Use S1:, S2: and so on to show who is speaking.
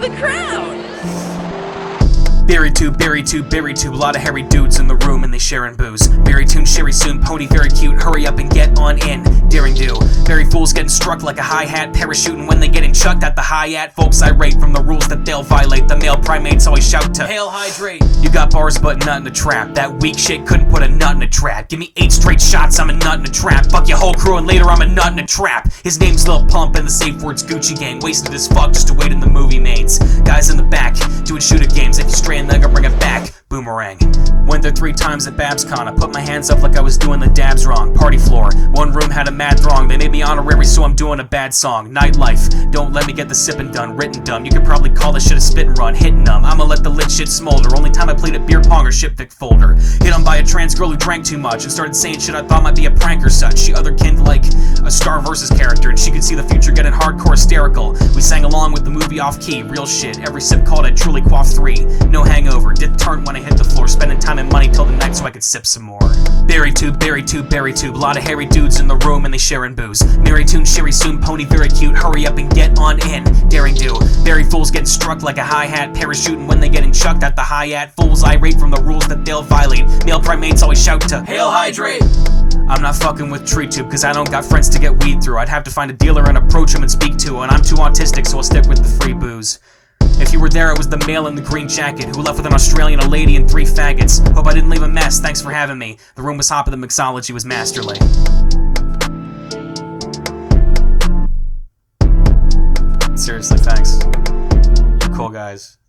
S1: the crowd!
S2: Berry tube, a lot of hairy dudes in the room and they sharing booze. Berry tune, sherry soon, pony very cute, hurry up and get on in. Daring do. Berry fools getting struck like a hi-hat, parachuting when they getting chucked at the hi-hat. Folks irate from the rules that they'll violate. The male primates always shout to hail hydrate. You got bars but nut in a trap. That weak shit couldn't put a nut in a trap. Give me 8 straight shots, I'm a nut in a trap. Fuck your whole crew and later I'm a nut in a trap. His name's Lil Pump and the safe word's Gucci Gang. Wasted as fuck just to wait in the movie mains. Guys in the back, doing shooter games. If you stray and then go bring it back. Boomerang. Went there 3 times at BabsCon. I put my hands up like I was doing the dabs wrong. Party floor. One room had a mad throng. They made me honorary so I'm doing a bad song. Nightlife. Don't let me get the sippin' done. Written dumb. You could probably call this shit a spit and run. Hitting them. I'ma let the lit shit smolder. Only time I played at beer pong or shippic folder. Hit on by a trans girl who drank too much and started saying shit I thought might be a prank or such. She otherkind like a Star Versus character and she could see the future getting hardcore hysterical. We sang along with the movie off key. Real shit. Every sip called it truly quaff 3. No hangover. Did turn when I hit the floor. Spending time and money till the night so I could sip some more. Berry tube, a lot of hairy dudes in the room and they sharing booze. Berry tune, sherry soon, pony very cute, hurry up and get on in. Daring do. Berry fools getting struck like a hi-hat, parachuting when they getting chucked at the hi-hat. Fools irate from the rules that they'll violate. Male primates always shout to hail hydrate. I'm not fucking with tree tube cause I don't got friends to get weed through. I'd have to find a dealer and approach him and speak to, and I'm too autistic so I'll stick with the free booze. If you were there, it was the male in the green jacket who left with an Australian, a lady, and 3 faggots. Hope I didn't leave a mess, thanks for having me. The room was hot, but the mixology was masterly. Seriously, thanks. You're cool guys.